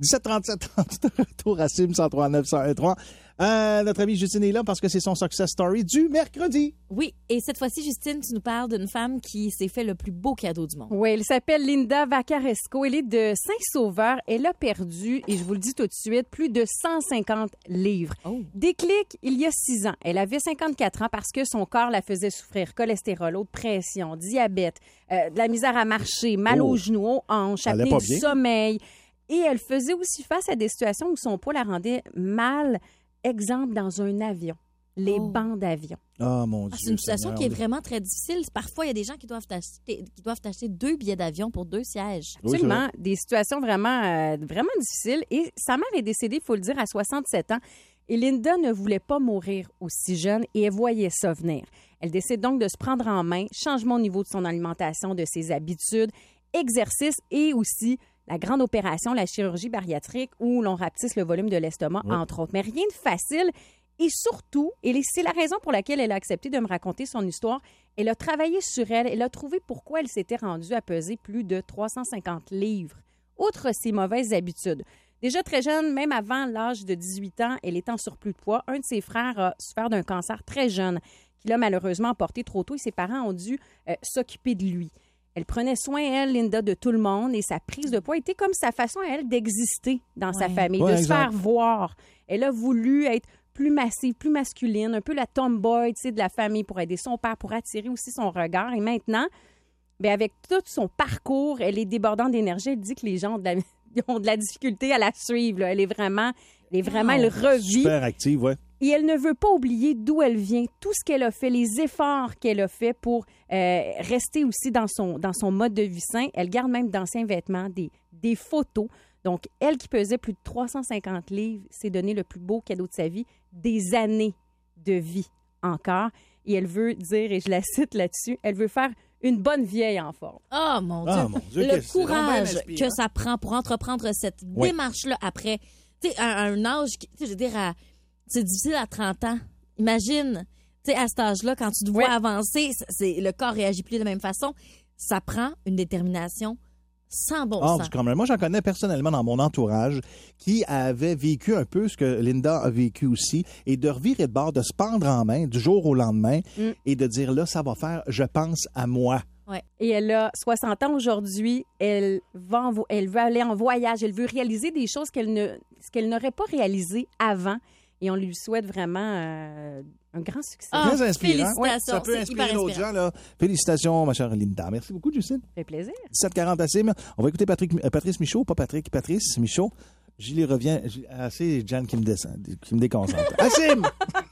17h37, retour à Sim 103.9, 101.3. Notre amie Justine est là parce que c'est son success story du mercredi. Oui, et cette fois-ci, Justine, tu nous parles d'une femme qui s'est fait le plus beau cadeau du monde. Oui, elle s'appelle Linda Vaccaresco. Elle est de Saint-Sauveur. Elle a perdu, et je vous le dis tout de suite, plus de 150 livres. Oh. Déclic, il y a 6 ans. Elle avait 54 ans parce que son corps la faisait souffrir. Cholestérol, haute pression, diabète, de la misère à marcher, mal aux genoux, aux hanches, Elle allait apnée pas du bien. sommeil. Et elle faisait aussi face à des situations où son poids la rendait mal. Exemple, dans un avion, les bancs d'avion. Oh mon Dieu. C'est une situation Seigneur. qui est vraiment très difficile. Parfois, il y a des gens qui doivent acheter 2 billets d'avion pour 2 sièges. Oui, c'est Absolument. vrai. Des situations vraiment difficiles. Et sa mère est décédée, il faut le dire, à 67 ans. Et Linda ne voulait pas mourir aussi jeune et elle voyait ça venir. Elle décide donc de se prendre en main, changement au niveau de son alimentation, de ses habitudes, exercice et aussi la grande opération, la chirurgie bariatrique où l'on rapetisse le volume de l'estomac, entre autres. Mais rien de facile. Et surtout, et c'est la raison pour laquelle elle a accepté de me raconter son histoire, elle a travaillé sur elle, elle a trouvé pourquoi elle s'était rendue à peser plus de 350 livres. Outre ses mauvaises habitudes. Déjà très jeune, même avant l'âge de 18 ans, elle est en surplus de poids. Un de ses frères a souffert d'un cancer très jeune qu'il a malheureusement emporté trop tôt et ses parents ont dû s'occuper de lui. Elle prenait soin, elle, Linda, de tout le monde et sa prise de poids était comme sa façon à elle d'exister dans sa famille, de se faire voir. Elle a voulu être plus massive, plus masculine, un peu la tomboy, tu sais, de la famille pour aider son père, pour attirer aussi son regard. Et maintenant, bien, avec tout son parcours, elle est débordante d'énergie. Elle dit que les gens ont de la difficulté à la suivre. Là. Elle revit. Super active, ouais. Et elle ne veut pas oublier d'où elle vient, tout ce qu'elle a fait, les efforts qu'elle a fait pour rester aussi dans son mode de vie sain. Elle garde même d'anciens vêtements, des photos. Donc, elle qui pesait plus de 350 livres, s'est donné le plus beau cadeau de sa vie, des années de vie encore. Et elle veut dire, et je la cite là-dessus, elle veut faire une bonne vieille en forme. Oh mon Dieu! Ah, mon Dieu, Le c'est donc courage bien inspirant. que ça prend pour entreprendre cette démarche-là après, tu sais, à un âge, je veux dire, c'est difficile à 30 ans. Imagine, tu sais, à cet âge-là, quand tu te vois avancer, le corps réagit plus de la même façon. Ça prend une détermination sans bon sens. Quand même. Moi, j'en connais personnellement dans mon entourage qui avait vécu un peu ce que Linda a vécu aussi et de revirer de bord, de se prendre en main du jour au lendemain et de dire là, ça va faire, je pense à moi. Ouais. Et elle a 60 ans aujourd'hui. Elle veut aller en voyage. Elle veut réaliser des choses qu'elle n'aurait pas réalisées avant. Et on lui souhaite vraiment un grand succès. Très inspirant. Félicitations. Ça peut C'est inspirer hyper d'autres inspirant. gens. Là. Félicitations, ma chère Linda. Merci beaucoup, Justine. Ça fait plaisir. 17h40 à Sim. On va écouter Patrice Michaud, pas Patrick, Patrice Michaud. J'y revient. C'est Jan qui me descend, qui me déconcentre. À Sim!